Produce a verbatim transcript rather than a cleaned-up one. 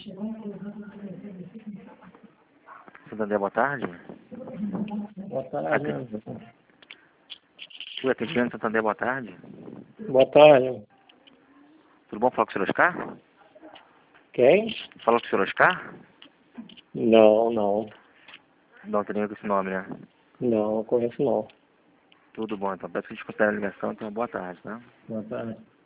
Santander, boa tarde. Boa tarde. O atendimento Santander, boa tarde. Boa tarde. Tudo bom? Fala com o senhor Oscar? Quem? Fala com o senhor Oscar? Não, não. Não tem nenhum com esse nome, né? Não, não conheço não. Tudo bom, então. Peço que desconsidere a ligação, então boa tarde, tá? Boa tarde.